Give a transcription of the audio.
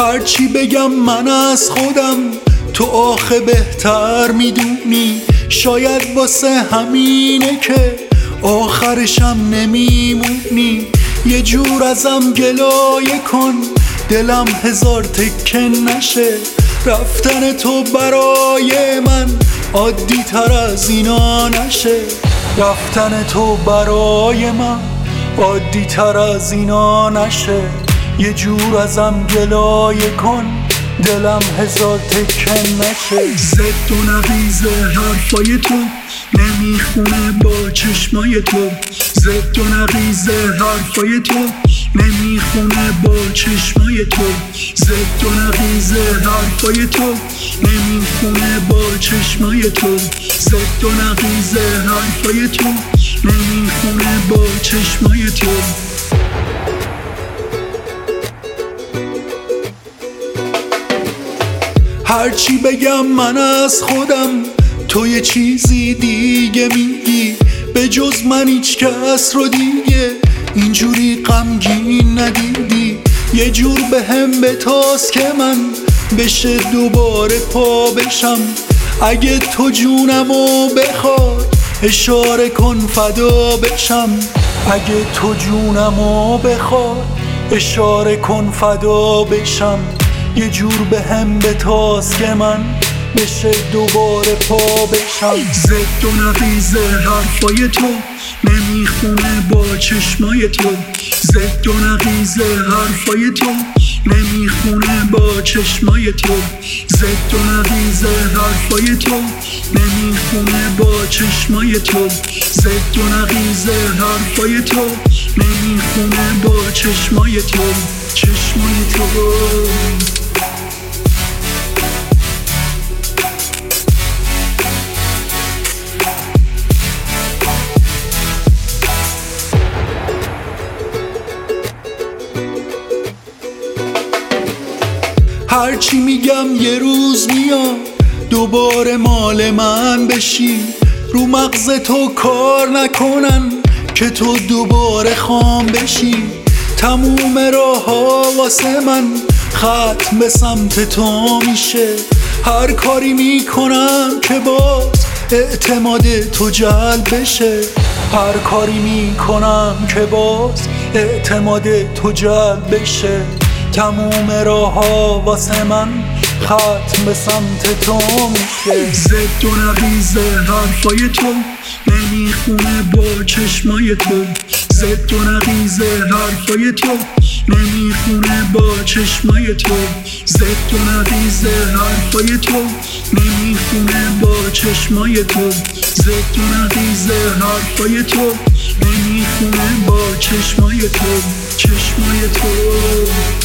هرچی بگم من از خودم تو آخه بهتر میدونی. شاید واسه همینه که آخرشم نمیمونی. یه جور ازم گلایه کن دلم هزار تکه نشه. رفتن تو برای من عادی تر از اینا نشه. رفتن تو برای من عادی تر از اینا نشه. یه جور ازم گلایه کن دلم هزار تکه نشه. زد و نقیز حرفای تو نمیخونه با چشمای تو. زد و نقیز حرفای تو نمیخونه با چشمای تو. زد و نقیز حرفای تو نمیخونه با چشمای تو. زد و نقیز حرفای تو نمیخونه با چشمای تو. هرچی بگم من از خودم تو یه چیزی دیگه میگی. به جز من هیچ کس رو دیگه اینجوری غمگین ندیدی. یه جور بهم بتاز که من بشه دوباره پا بشم. اگه تو جونمو بخوای اشاره کن فدا بشم. اگه تو جونمو بخوای اشاره کن فدا بشم. یه جور بهم بتاز که من بشه دوباره پا بشم. زد و نقیز حرفای تو نمیخونه با چشمای تو. زد و نقیز حرفای تو نمیخونه با چشمای تو. زد و نقیز حرفای تو نمیخونه با چشمای تو. زد و نقیز حرفای تو نمیخونه با چشمای تو. چشمای تو هرچی میگم یه روز میاد دوباره مال من بشی. رو مغز تو کار نکنن که تو دوباره خام بشی. تموم راه ها واسه من ختم به سمت تو میشه. هر کاری میکنم که باز اعتماد تو جلب بشه. هر کاری میکنم که باز اعتماد تو جلب بشه. تموم راه ها واسه من ختم به سمت تو میشه. زد و نقیز حرفای تو نمیخونه با چشمای تو. زد و نقیز حرفای تو نمیخونه با چشمای تو. زد و نقیز حرفای تو نمیخونه با چشمای تو. زد و نقیز حرفای تو نمیخونه با چشمای تو. چشمای تو